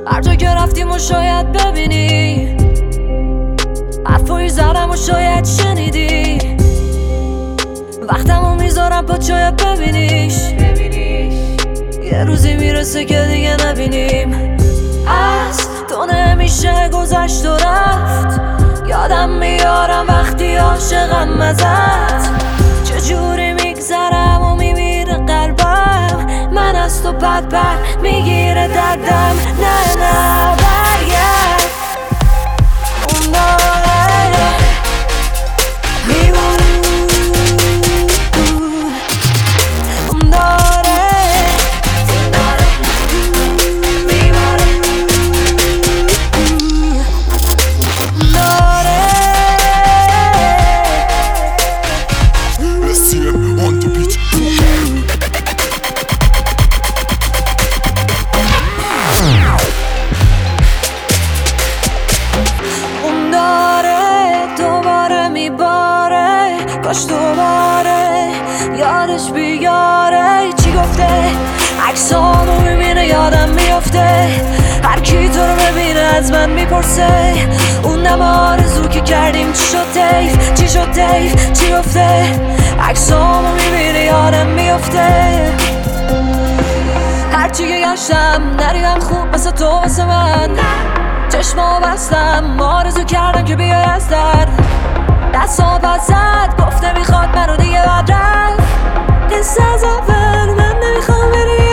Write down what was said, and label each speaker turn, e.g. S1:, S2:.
S1: هر جا که رفتیم و شاید ببینی، حرفایی زدم و شاید شنیدی. وقتمو میذارم پا شاید ببینیش. یه روزی میرسه که دیگه نبینیم. از تو نمیشه گذشت و رفت. یادم میارم وقتی عاشقم ازت. چجوری میگذرم و میمیره قلبم. من از تو بد میگیره دردم. نه نه برگرد اون داره میمونه. اون داره میماره. اون داره
S2: SCM on the beat.
S1: اون داره دوباره میباره. کاش دوباره یادش بیاره. چی گفته عکسامو میبینه یادم میافته. هر کی تو رو ببینه از من میپرسه اون نم آرزو که کردیم چی شد تیف. چی شد تیف چی گفته عکسامو میبینه یادم میافته. هرچی که گشتم نریدم خوب مثل تو واسه من. چشمو بستم آرزو کردم که بیای از در. دستا پس زد گفته میخواد منو دیگه بد رفت. قصه از اول من نمیخوام بری.